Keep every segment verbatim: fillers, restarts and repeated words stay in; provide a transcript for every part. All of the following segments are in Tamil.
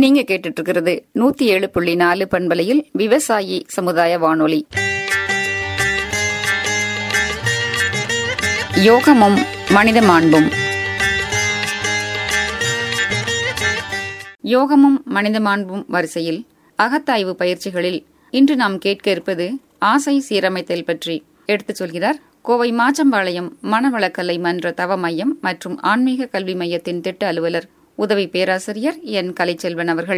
நீங்க கேட்டுட்டு இருக்கிறது நூத்தி ஏழு புள்ளி நாலு பண்பலையில் விவசாயி சமுதாய வானொலி. யோகமும் மனித மாண்பும். யோகமும் மனித மாண்பும் வரிசையில் அகத்தாய்வு பயிற்சிகளில் இன்று நாம் கேட்க இருப்பது ஆசை சீரமைத்தல் பற்றி எடுத்துச் சொல்கிறார் கோவை மாச்சம்பாளையம் மனவளக்கலை மன்ற தவ மையம் மற்றும் ஆன்மீக கல்வி மையத்தின் திட்ட அலுவலர் உதவி பேராசிரியர் என் கலைச்செல்வன் அவர்கள்.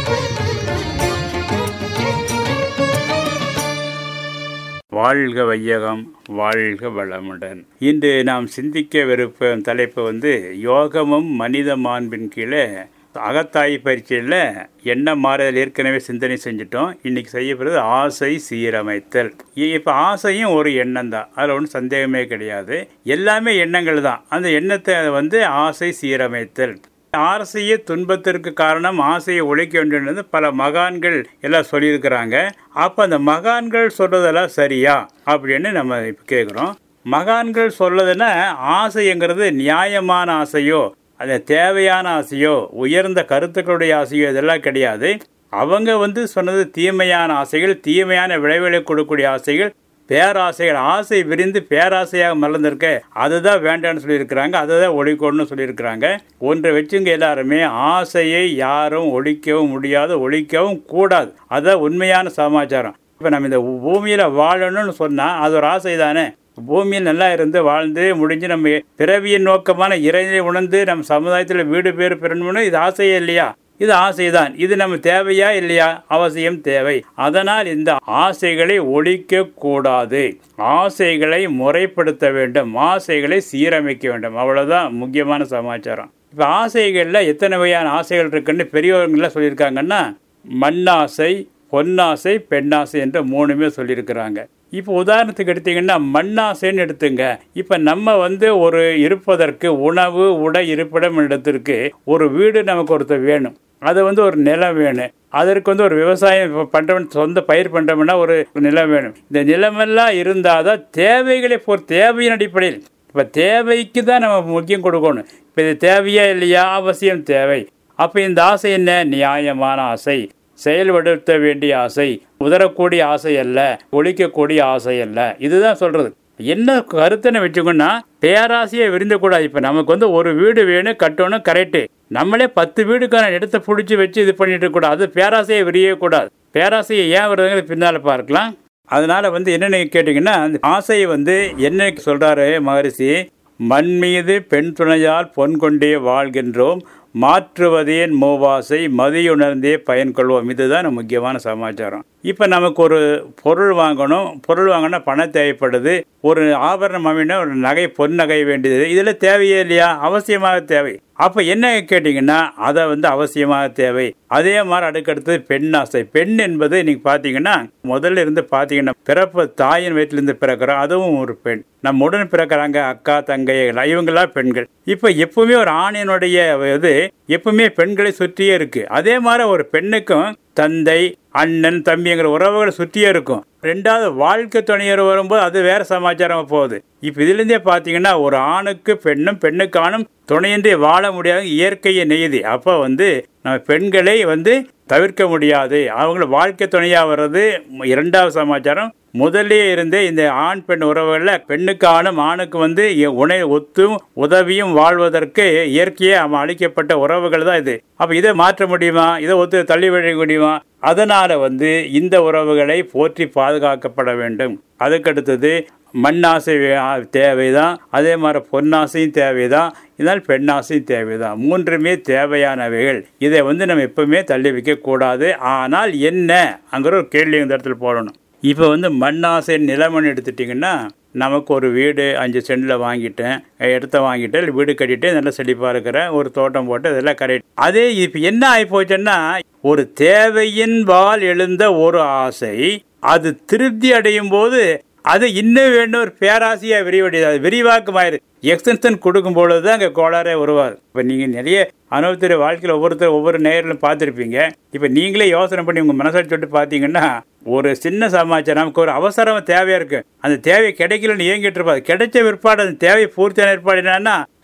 வாழ்க வையகம், வாழ்க வளமுடன். இன்று நாம் சிந்திக்கவிருக்கும் தலைப்பு வந்து யோகமும் மனித மாண்பின் கீழே அகத்தாய் பயிற்சியில் என்ன மாறுதல் ஏற்கனவே சிந்தனை செஞ்சுட்டோம். இன்னைக்கு செய்யப்படுறது ஆசை சீரமைத்தல். இப்போ ஆசையும் ஒரு எண்ணம் தான், அதில் ஒன்றும் சந்தேகமே கிடையாது. எல்லாமே எண்ணங்கள் தான். அந்த எண்ணத்தை வந்து ஆசை சீரமைத்தல். ஆசையே துன்பத்திற்கு காரணம், ஆசையை ஒழிக்க வேண்டியது பல மகான்கள் எல்லாம் சொல்லியிருக்கிறாங்க. அப்போ அந்த மகான்கள் சொல்றதெல்லாம் சரியா அப்படின்னு நம்ம இப்போ கேட்குறோம். மகான்கள் சொல்றதுன்னா ஆசைங்கிறது நியாயமான ஆசையோ, அது தேவையான ஆசையோ, உயர்ந்த கருத்துக்களுடைய ஆசையோ இதெல்லாம் கிடையாது. அவங்க வந்து சொன்னது தீமையான ஆசைகள், தீமையான விளைவுகளை கொடுக்கக்கூடிய ஆசைகள், பேராசைகள். ஆசை விரிந்து பேராசையாக மலர்ந்திருக்க அதுதான் வேண்டான்னு சொல்லியிருக்கிறாங்க, அதை தான் ஒழிக்கணும்னு சொல்லியிருக்கிறாங்க. ஒன்றை வச்சுங்க, எல்லாருமே ஆசையை யாரும் ஒழிக்கவும் முடியாது, ஒழிக்கவும் கூடாது. அதுதான் உண்மையான சமாச்சாரம். இப்போ நம்ம இந்த பூமியில் வாழணும்னு சொன்னால் அது ஒரு ஆசை தானே. பூமியில் நல்லா இருந்து வாழ்ந்து முடிஞ்சு நம்ம பிறவியின் நோக்கமான இறைநிலை உணர்ந்து நம்ம சமுதாயத்தில் வீடு பேர் பெறணும்னு இது ஆசையே இல்லையா? இது ஆசைதான். இது நம்ம தேவையா இல்லையா? அவசியம் தேவை. அதனால் இந்த ஆசைகளை ஒழிக்க கூடாது, ஆசைகளை முறைப்படுத்த வேண்டும், ஆசைகளை சீரமைக்க வேண்டும். அவ்வளவுதான் முக்கியமான சமாச்சாரம். இப்ப ஆசைகள்ல எத்தனை வகையான ஆசைகள் இருக்குன்னு பெரியவர்கள்லாம் சொல்லியிருக்காங்கன்னா, மண்ணாசை, பொன்னாசை, பெண்ணாசை என்று மூணுமே சொல்லியிருக்கிறாங்க. இப்போ உதாரணத்துக்கு எடுத்தீங்கன்னா மண்ணாசைன்னு எடுத்துங்க. இப்போ நம்ம வந்து ஒரு இருப்பதற்கு உணவு உடை இருப்பிடம் இடத்திற்கு ஒரு வீடு நமக்கு ஒருத்தர் வேணும், அது வந்து ஒரு நிலம் வேணும், அதற்கு வந்து ஒரு விவசாயம் பண்ணுறவன் சொந்த பயிர் பண்ணுறோம்னா ஒரு நிலம் வேணும். இந்த நிலமெல்லாம் இருந்தால் தான் தேவைகளை போர் தேவையின் அடிப்படையில். இப்போ தேவைக்கு தான் நம்ம முக்கியம் கொடுக்கணும். இப்போ இது தேவையா இல்லையா? அவசியம் தேவை. அப்போ இந்த ஆசை என்ன? நியாயமான ஆசை, செயல்படுத்த வேண்டிய ஆசை, உதரக்கூடிய ஆசை அல்ல, ஒழிக்கக்கூடிய ஆசை அல்ல. இதுதான் சொல்றது. என்ன கருத்துன்னு வச்சுக்கோன்னா, பேராசையை விருந்தக்கூடாது. இப்போ நமக்கு வந்து ஒரு வீடு வேணும், கட்டணும், கரெக்டு. நம்மளே பத்து வீடுக்கான இடத்தை பிடிச்சி வச்சு இது பண்ணிட்டு கூடாது. அது பேராசையை விரியக்கூடாது. பேராசையை ஏன் வருதுங்கிறது பின்னால் பார்க்கலாம். அதனால வந்து என்னென்ன கேட்டிங்கன்னா, அந்த ஆசையை வந்து என்ன சொல்றாரு மகரிஷி, மண் மீது பெண் துணையால் பொன் கொண்டே வாழ்கின்றோம், மாற்றுவதேன் மூவாசை, மதியுணர்ந்தே பயன் கொள்வோம். இதுதான் முக்கியமான சமாச்சாரம். இப்போ நமக்கு ஒரு பொருள் வாங்கணும், பொருள் வாங்கினா பணம் தேவைப்படுது. ஒரு ஆபரணம் அமைனா ஒரு நகை, பொன் நகை வேண்டியது. இதில் தேவையே இல்லையா? அவசியமாக தேவை. அப்போ என்ன கேட்டிங்கன்னா, அதை வந்து அவசியமாக தேவை. அதே மாதிரி அடுக்கடுத்து பெண்ணாசை. பெண் என்பது இன்னைக்கு பார்த்தீங்கன்னா, முதல்ல இருந்து பார்த்தீங்கன்னா பிறப்பு தாயின் வயிற்றிலிருந்து பிறக்கிறோம், அதுவும் ஒரு பெண். நம்ம உடன் பிறக்கிறாங்க அக்கா தங்கைகள், இவங்களாம் பெண்கள். இப்போ எப்பவுமே ஒரு ஆணினுடைய இது எப்பவுமே பெண்களை சுற்றியே இருக்கு. அதே மாதிரி ஒரு பெண்ணுக்கும் தந்தை, அண்ணன், தம்பிங்கிற உறவுகளை சுற்றியே இருக்கும். ரெண்டாவது வாழ்க்கை துணையர் வரும்போது அது வேற சமாச்சாரம் போகுது. இப்ப இதுல இருந்தே பாத்தீங்கன்னா, ஒரு ஆணுக்கு பெண்ணும் பெண்ணுக்கு ஆணும் துணையின்றி வாழ முடியாது, இயற்கையை நெய்தி. அப்ப வந்து நம்ம பெண்களை வந்து தவிர்க்க முடியாது. அவங்கள வாழ்க்கை துணையா வர்றது இரண்டாவது சமாச்சாரம். முதலே இருந்தே இந்த ஆண் பெண் உறவுகள்ல பெண்ணுக்கு ஆணும் ஆணுக்கு வந்து உணை ஒத்தும் உதவியும் வாழ்வதற்கு இயற்கையே அவன் அளிக்கப்பட்ட உறவுகள் தான் இது. அப்ப இதை மாற்ற முடியுமா? இதை ஒத்து தள்ளி விட முடியுமா? அதனால வந்து இந்த உறவுகளை போற்றி பாதுகாக்கப்பட வேண்டும். அதுக்கடுத்தது மண்ணாசை தேவைதான், அதே மாதிரி பொன்னாசையும் தேவைதான், இதனால் பெண்ணாசையும் தேவைதான். மூன்றுமே தேவையானவைகள். இதை வந்து நம்ம எப்பவுமே தள்ளி வைக்க கூடாது. ஆனால் என்ன அங்கிற ஒரு கேள்வி இந்த இடத்துல போடணும். இப்போ வந்து மண்ணாசை நிலமண் எடுத்துட்டிங்கன்னா, நமக்கு ஒரு வீடு அஞ்சு சென்டில் வாங்கிட்டேன், இடத்த வாங்கிட்டேன், வீடு கட்டிட்டு நல்லா செழிப்பாக இருக்கிற ஒரு தோட்டம் போட்டு அதெல்லாம் கரெக்ட். அதே இப்போ என்ன ஆகி போச்சுன்னா, ஒரு தேவையின்பால் எழுந்த ஒரு ஆசை அது திருப்தி அடையும் போது அது இன்னும் வேண்டும் ஒரு பேராசையாக விரிவடையாது, அது விரிவாக்கமாயிரு எக்ஸ்டென்ஷன் கொடுக்கும் பொழுது தான் அங்கே கோளாறே உருவாது. இப்போ நீங்கள் நிறைய அனுபவத்திற வாழ்க்கையில் ஒவ்வொருத்தர் ஒவ்வொரு நேரிலும் பார்த்துருப்பீங்க. இப்போ நீங்களே யோசனை பண்ணி உங்கள் மனசாட்சி சொல்லிட்டு பார்த்தீங்கன்னா, ஒரு சின்ன சமாச்சாரம் நமக்கு ஒரு அவசரம் தேவையாக இருக்குது, அந்த தேவை கிடைக்கலன்னு ஏங்கிட்டு இருப்பாது. கிடைச்ச பிற்பாடு அந்த தேவை பூர்த்தியான ஏற்பாடு என்னன்னா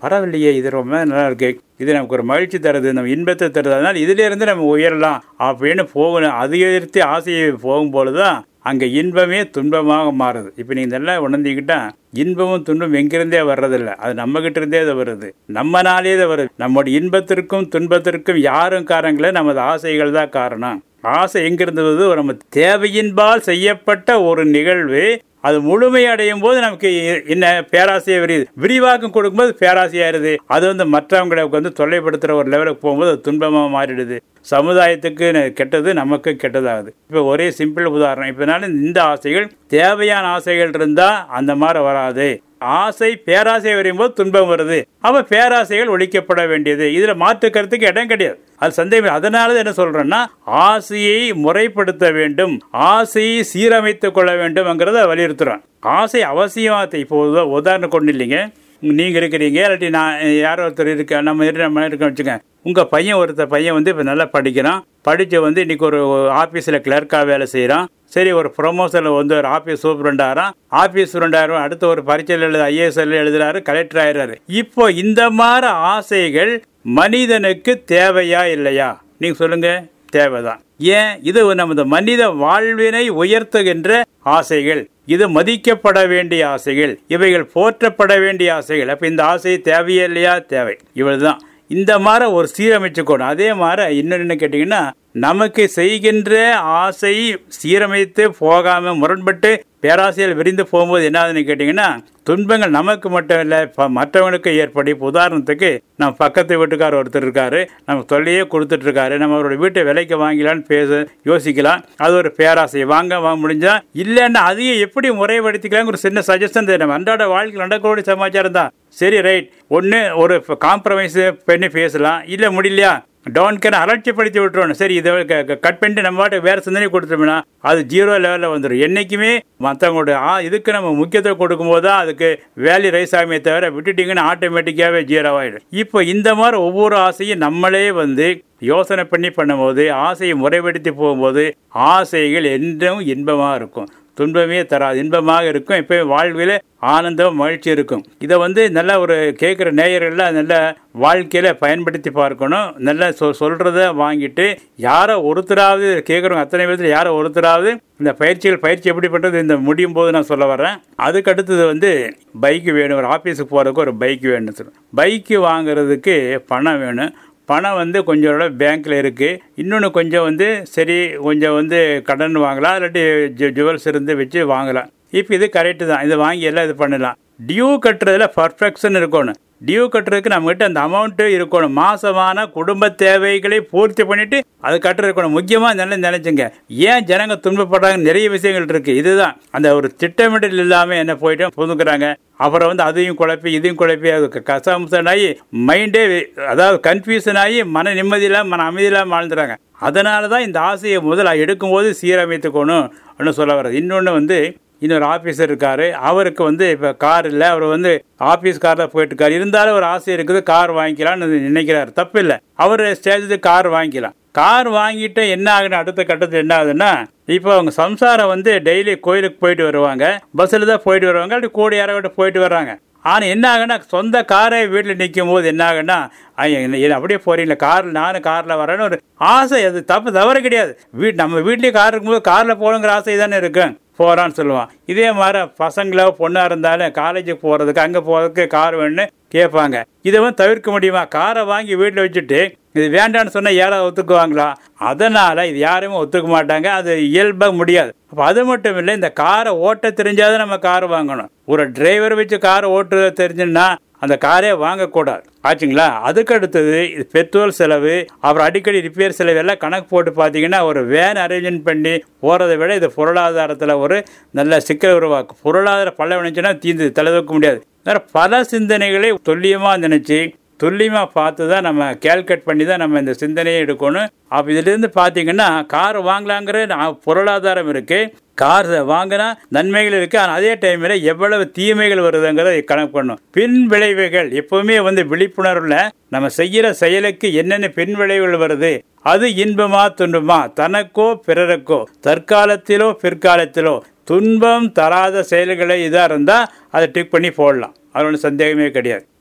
பரவாயில்லையே, இது ரொம்ப நல்லா இருக்கு, இது நமக்கு ஒரு மகிழ்ச்சி தருது, நம்ம இன்பத்தை தருது, அதனால இதுல இருந்து நம்ம உயரலாம் அப்படின்னு போகணும். அதிகரித்து ஆசையை போகும்போதுதான் அங்க இன்பமே துன்பமாக மாறுது. இப்ப நீங்க நல்லா உணர்ந்தீங்கிட்டா இன்பமும் துன்பம் எங்கிருந்தே வர்றதில்லை, அது நம்ம கிட்ட இருந்தே தான் வருது, நம்மனாலே தான் வருது. நம்முடைய இன்பத்திற்கும் துன்பத்திற்கும் யாரும் காரணங்கள, நமது ஆசைகள் தான் காரணம். ஆசை எங்கிருந்தது, நம்ம தேவையின்பால் செய்யப்பட்ட ஒரு நிகழ்வு அது முழுமையடையும் போது நமக்கு என்ன பேராசையை விரியுது, விரிவாக்கம் கொடுக்கும்போது பேராசையாயிருது. அது வந்து மற்றவங்களுக்கு வந்து தொல்லைப்படுத்துற ஒரு லெவலுக்கு போகும்போது அது துன்பமாக மாறிடுது. சமுதாயத்துக்கு கெட்டது, நமக்கு கெட்டதாகுது. இப்போ ஒரே சிம்பிள் உதாரணம், இப்பனால இந்த ஆசைகள் தேவையான ஆசைகள் இருந்தா அந்த மாதிரி வராது. ஆசை பேராசை வரையும் போது துன்பம் வருது. அப்ப பேராசைகள் ஒழிக்கப்பட வேண்டியது, இதுல மாற்று கருத்துக்கு இடம் கிடையாது, அது சந்தேகம். அதனால என்ன சொல்றேன்னா, ஆசையை முறைப்படுத்த வேண்டும், ஆசையை சீரமைத்துக் கொள்ள வேண்டும்ங்கிறத வலியுறுத்துறோம். ஆசை அவசியமாக இப்போ உதாரணம் கொண்டு இல்லைங்க, நீங்க இருக்கிறீங்க, இல்லாட்டி நான் யாரோ ஒருத்தர் இருக்க, நம்ம நம்ம இருக்கோம் வச்சுக்கோங்க. உங்க பையன் ஒருத்தர் பையன் வந்து இப்ப நல்லா படிக்கிறான், படிச்சு வந்து இன்னைக்கு ஒரு ஆபீஸ்ல கிளர்க்கா வேலை செய்யறான். சரி, ஒரு ப்ரொமோஷன்ல வந்து ஒரு ஆபீஸ் சூப்பரண்டாராம், ஆபீஸ் சூப்பரண்டாயிரம், அடுத்த ஒரு பரீட்சையில் எழுத ஐஏஎஸ் எழுதுறாரு, கலெக்டர் ஆயிடுறாரு. இப்போ இந்த மாதிரி ஆசைகள் மனிதனுக்கு தேவையா இல்லையா? நீங்க சொல்லுங்க. தேவைதான். ஏன்? இது நமது மனித வாழ்வினை உயர்த்துகின்ற ஆசைகள், இது மதிக்கப்பட வேண்டிய ஆசைகள், இவைகள் போற்றப்பட வேண்டிய ஆசைகள். அப்ப இந்த ஆசை தேவையா இல்லையா? தேவை. இவ்வளவுதான். இந்த மாதிரி ஒரு சீரமைச்சுக்கணும். அதே மாதிரி இன்னொன்னு என்ன கேட்டீங்கன்னா, நமக்கு செய்கின்ற ஆசை சீரமைத்து போகாம முரண்பட்டு பேராசையில் விரிந்து போகும்போது என்ன ஆகுதுன்னு கேட்டீங்கன்னா, துன்பங்கள் நமக்கு மட்டும் இல்லை, மற்றவங்களுக்கு ஏற்படி. உதாரணத்துக்கு நம்ம பக்கத்து வீட்டுக்காரர் ஒருத்தர் இருக்காரு, நம்ம தொல்லையே கொடுத்துட்டு இருக்காரு, நம்ம அவரோட வீட்டை விலைக்கு வாங்கலான்னு பேச யோசிக்கலாம். அது ஒரு பேராசை. வாங்க வாங்க முடிஞ்சா இல்லைன்னா அதையே எப்படி முறைப்படுத்திக்கலாம் ஒரு சின்ன சஜஷன். நம்ம அன்றாட வாழ்க்கையில் நடக்கக்கூடிய சமாச்சாரம் தான். சரி, ரைட், ஒன்று ஒரு காம்ப்ரமைஸ் பண்ணி பேசலாம். இல்லை முடியலையா, டவுன் கேன அலட்சியப்படுத்தி விட்டுருவோம். சரி, இதை கட் பண்ணிட்டு நம்ம பாட்டு வேற சிந்தனை கொடுத்துட்டோம்னா அது ஜீரோ லெவலில் வந்துடும். என்னைக்குமே மற்றவங்களோட இதுக்கு நம்ம முக்கியத்துவம் கொடுக்கும் போது தான் அதுக்கு வேல்யூ ரைஸ் ஆகுமே தவிர, விட்டுட்டீங்கன்னா ஆட்டோமேட்டிக்காகவே ஜீரோ ஆகிடும். இப்போ இந்த மாதிரி ஒவ்வொரு ஆசையும் நம்மளே வந்து யோசனை பண்ணி பண்ணும்போது, ஆசையை முறைப்படுத்தி போகும்போது ஆசைகள் என்றும் இன்பமாக இருக்கும், துன்பமே தராது, இன்பமாக இருக்கும். இப்போ வாழ்வில் ஆனந்தம் மகிழ்ச்சி இருக்கும். இதை வந்து நல்ல ஒரு கேட்குற நேயர்கள்லாம் நல்ல வாழ்க்கையில பயன்படுத்தி பார்க்கணும். நல்லா சொ சொல்றத வாங்கிட்டு யாரோ ஒருத்தராவது கேட்குறவங்க அத்தனை பேர் யாரோ ஒருத்தராவது இந்த பயிற்சிகள் பயிற்சி எப்படி பண்ணுறது இந்த முடியும் போது நான் சொல்ல வரேன். அதுக்கு அடுத்தது வந்து பைக்கு வேணும், ஒரு ஆஃபீஸுக்கு போகிறதுக்கு ஒரு பைக் வேணும்னு சொல்லுவேன். பைக்கு வாங்குறதுக்கு பணம் வேணும். பணம் வந்து கொஞ்சம் பேங்க்கில் இருக்குது, இன்னொன்று கொஞ்சம் வந்து சரி கொஞ்சம் வந்து கடன் வாங்கலாம், இல்லாட்டி ஜுவல்ஸ் இருந்து வச்சு வாங்கலாம். இப்போ இது கரெக்டு தான், இதை வாங்கி எல்லாம் இது பண்ணலாம். டியூ கட்டுறதுல பர்ஃபெக்ஷன் இருக்கணும். டியூ கட்டுறதுக்கு நம்மகிட்ட அந்த அமௌண்ட்டு இருக்கணும். மாசமான குடும்ப தேவைகளை பூர்த்தி பண்ணிட்டு அது கட்டுற இருக்கணும். முக்கியமாக நல்லா நினைச்சுங்க, ஏன் ஜனங்க துன்பப்படுறாங்க, நிறைய விஷயங்கள் இருக்கு. இதுதான் அந்த ஒரு திட்டமிடல் இல்லாமல் என்ன போயிட்டு புதுக்குறாங்க. அப்புறம் வந்து அதையும் குழப்பி இதையும் குழப்பி அது கசம்சன் ஆகி மைண்டே அதாவது கன்ஃபியூஷன் ஆகி மன நிம்மதியில்லாம மன அமைதியில்லாம வாழ்ந்துறாங்க. அதனால தான் இந்த ஆசையை முதல்ல எடுக்கும்போது சீரமைத்துக்கணும் அப்படின்னு சொல்ல வர்றது. இன்னொன்று வந்து இன்னொரு ஆஃபீஸர் இருக்காரு, அவருக்கு வந்து இப்போ கார் இல்லை, அவர் வந்து ஆஃபீஸ் காரில் போயிட்டு இருக்காரு. இருந்தாலும் ஒரு ஆசை இருக்குது, கார் வாங்கிக்கலாம்னு நினைக்கிறாரு. தப்பு இல்லை, அவர் ஸ்டேஜுக்கு கார் வாங்கிக்கலாம். கார் வாங்கிட்டு என்ன ஆகுன்னு அடுத்த கட்டத்தில் என்ன ஆகுதுன்னா, இப்போ அவங்க சம்சாரம் வந்து டெய்லி கோயிலுக்கு போயிட்டு வருவாங்க, பஸ்ஸில் தான் போயிட்டு வருவாங்க, அப்படி கூட யாராவது போயிட்டு வர்றாங்க. ஆனால் என்ன ஆகுன்னா, சொந்த காரை வீட்டில் நிற்கும் போது என்ன ஆகுன்னா, அப்படியே போறீங்களா காரில், நானும் காரில் வரேன்னு ஒரு ஆசை. அது தப்பு தவறு கிடையாது. வீட் நம்ம வீட்லேயே கார் இருக்கும்போது காரில் போகணுங்கிற ஆசை தானே இருக்கு, போகிறான்னு சொல்லுவான். இதே மாதிரி பசங்களோ பொண்ணாக இருந்தாலும் காலேஜுக்கு போகிறதுக்கு அங்கே போகிறதுக்கு கார் வேணும்னு கேட்பாங்க. இதை வந்து தவிர்க்க முடியுமா? காரை வாங்கி வீட்டில் வச்சுட்டு இது வேண்டான்னு சொன்னால் யாராவது ஒத்துக்குவாங்களா? அதனால் இது யாருமே ஒத்துக்க மாட்டாங்க, அது இயல்பாக முடியாது. அப்போ அது மட்டும் இல்லை, இந்த காரை ஓட்ட தெரிஞ்சாதான் நம்ம கார் வாங்கணும். ஒரு டிரைவர் வச்சு காரை ஓட்டுறது தெரிஞ்சுன்னா அந்த காரே வாங்கக்கூடாது, ஆச்சுங்களா? அதுக்கு அடுத்தது இது பெட்ரோல் செலவு, அப்புறம் அடிக்கடி ரிப்பேர் செலவு எல்லாம் கணக்கு போட்டு பார்த்தீங்கன்னா ஒரு வேன் அரேஞ்ச்மெண்ட் பண்ணி போகிறத விட இது பொருளாதாரத்தில் ஒரு நல்ல சிக்கல் உருவாக்கும். பொருளாதார பல நினைச்சுன்னா தீர்ந்து தலைதூக்க முடியாது. பல சிந்தனைகளை துல்லியமாக நினைச்சு துல்லியமாக பார்த்து தான் நம்ம கேல்குலேட் பண்ணி தான் நம்ம இந்த சிந்தனையை எடுக்கணும். அப்போ இதிலிருந்து பார்த்தீங்கன்னா கார் வாங்கலாங்கிற பொருளாதாரம் இருக்குது, கார் வாங்கினா நன்மைகள் இருக்குது, ஆனால் அதே டைமில் எவ்வளவு தீமைகள் வருதுங்கிறத கணக்கு பண்ணணும். பின் விளைவுகள் எப்பவுமே வந்து விழிப்புணர்வில் நம்ம செய்கிற செயலுக்கு என்னென்ன பின் விளைவுகள் வருது, அது இன்பமா துன்பமா, தனக்கோ பிறருக்கோ, தற்காலத்திலோ பிற்காலத்திலோ துன்பம் தராத செயல்களை இதாக இருந்தால் அதை டிக் பண்ணி போடலாம், அது ஒன்றும் சந்தேகமே கிடையாது.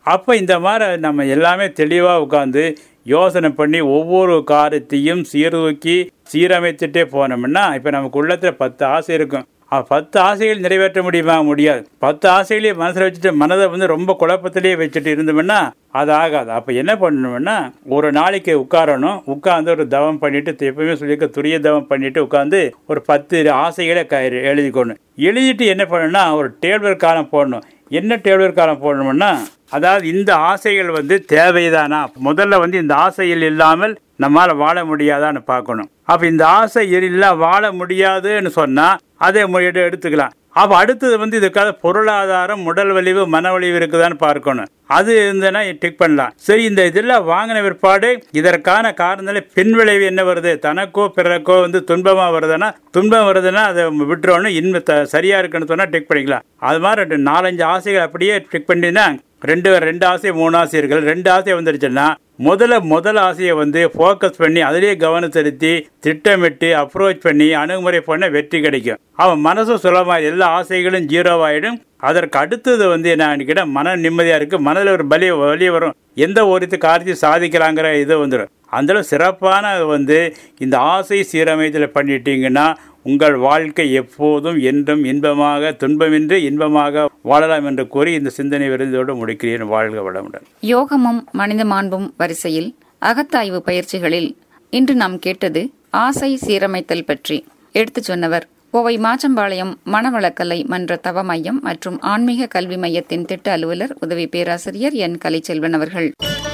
அப்போ இந்த மாதிரி நம்ம எல்லாமே தெளிவாக உட்காந்து யோசனை பண்ணி ஒவ்வொரு காரியத்தையும் சீர்தூக்கி சீரமைத்துட்டே போனோம்னா இப்போ நமக்கு உள்ளத்தில் பத்து ஆசை இருக்கும். பத்து ஆசைகள் நிறைவேற்ற முடியுமா? முடியாது. பத்து ஆசைகளையே மனசில் வச்சுட்டு மனதை வந்து ரொம்ப குழப்பத்திலேயே வச்சுட்டு இருந்தோம்னா அது ஆகாது. அப்போ என்ன பண்ணணும்னா ஒரு நாளைக்கு உட்காரணும். உட்காந்து ஒரு தவம் பண்ணிட்டு எப்பவுமே சொல்லியிருக்க துரிய தவம் பண்ணிட்டு உட்காந்து ஒரு பத்து ஆசைகளை க எழுதிக்கணும். எழுதிட்டு என்ன பண்ணணும்னா ஒரு டேபிள் காலம் போடணும். என்ன டேபிள் காலம் போடணும்னா அதாவது இந்த ஆசைகள் வந்து தேவைதானா, முதல்ல வந்து இந்த ஆசைகள் இல்லாமல் நம்மால் வாழ முடியாதான்னு பார்க்கணும். அப்போ இந்த ஆசை இல்லை வாழ முடியாதுன்னு சொன்னால் அதை எடுத்துக்கலாம். அப்போ அடுத்தது வந்து இதுக்காக பொருளாதாரம், உடல் வலிவு, மன வலிவு இருக்குதான்னு பார்க்கணும். அது இருந்ததுன்னா டிக் பண்ணலாம். சரி, இந்த இதெல்லாம் வாங்கின பிற்பாடு இதற்கான காரணத்துல பின் விளைவு என்ன வருது, தனக்கோ பிறக்கோ வந்து துன்பமா வருதுன்னா துன்பம் வருதுன்னா அதை விட்டுறோன்னு இன்னும் சரியா இருக்குன்னு சொன்னா டிக் பண்ணிக்கலாம். அது மாதிரி ரெண்டு நாலஞ்சு ஆசைகள் அப்படியே டிக் பண்ணினா ரெண்டு ரெண்டு ஆசை மூணு ஆசை இருக்கு. ரெண்டு ஆசை வந்துருச்சுன்னா முதல்ல முதல் ஆசையை வந்து ஃபோக்கஸ் பண்ணி அதிலேயே கவனம் செலுத்தி திட்டமிட்டு அப்ரோச் பண்ணி அணுகுமுறை பண்ண வெற்றி கிடைக்கும். அவன் மனசு சுலபமாக எல்லா ஆசைகளும் ஜீரோவாயிடும். அதற்கு அடுத்தது வந்து என்ன கேட்டால் மன நிம்மதியாக இருக்கு, மனதில் ஒரு பலி வலி வரும், எந்த ஒரு காரியத்தையும் சாதிக்கலாங்கிற இது வந்துடும். அந்த சிறப்பான வந்து இந்த ஆசை சீரமைதல் பண்ணிட்டீங்கன்னா உங்கள் வாழ்க்கை எப்போதும் என்றும் இன்பமாக துன்பமின்றி இன்பமாக வாழலாம் என்று கூறி இந்த சிந்தனை விருந்தோடு முடிக்கிறேன். வாழ்க வளமுடன். யோகமும் மனித மாண்பும் வரிசையில் அகத்தாய்வு பயிற்சிகளில் இன்று நாம் கேட்டது ஆசை சீரமைத்தல் பற்றி. எடுத்துச் சொன்னவர் கோவை மாச்சம்பாளையம் மனவளக்கலை மன்ற தவ மையம் மற்றும் ஆன்மீக கல்வி மையத்தின் திட்ட அலுவலர் உதவி பேராசிரியர் என் கலைச்செல்வன் அவர்கள்.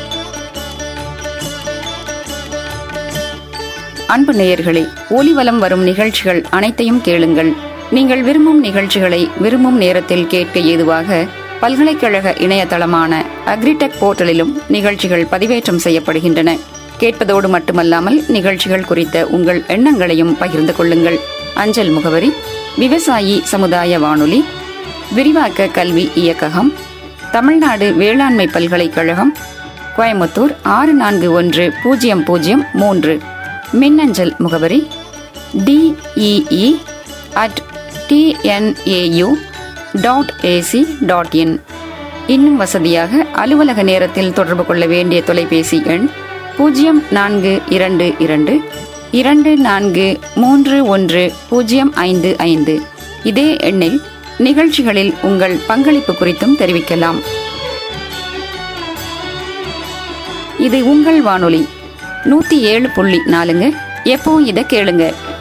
அன்பு நேயர்களே, ஒலிவலம் வரும் நிகழ்ச்சிகள் அனைத்தையும் கேளுங்கள். நீங்கள் விரும்பும் நிகழ்ச்சிகளை விரும்பும் நேரத்தில் கேட்க ஏதுவாக பல்கலைக்கழக இணையதளமான அக்ரிடெக் போர்ட்டலிலும் நிகழ்ச்சிகள் பதிவேற்றம் செய்யப்படுகின்றன. கேட்பதோடு மட்டுமல்லாமல் நிகழ்ச்சிகள் குறித்த உங்கள் எண்ணங்களையும் பகிர்ந்து கொள்ளுங்கள். அஞ்சல் முகவரி விவசாயி சமுதாய வானொலி, விரிவாக்க கல்வி இயக்ககம், தமிழ்நாடு வேளாண்மை பல்கலைக்கழகம், கோயம்புத்தூர் ஆறு நான்கு ஒன்று பூஜ்ஜியம் பூஜ்ஜியம் மூன்று. மின்னஞ்சல் முகவரி D E E at T N A U dot A C dot in. இன்னும் வசதியாக அலுவலக நேரத்தில் தொடர்பு கொள்ள வேண்டிய தொலைபேசி எண் பூஜ்ஜியம் நான்கு இரண்டு இரண்டு இரண்டு நான்கு மூன்று ஒன்று பூஜ்ஜியம் ஐந்து ஐந்து. இதே எண்ணில் நிகழ்ச்சிகளில் உங்கள் பங்களிப்பு குறித்தும் தெரிவிக்கலாம். இது உங்கள் வானொலி நூத்தி ஏழு புள்ளி நாலுங்க. எப்போ இதை கேளுங்க.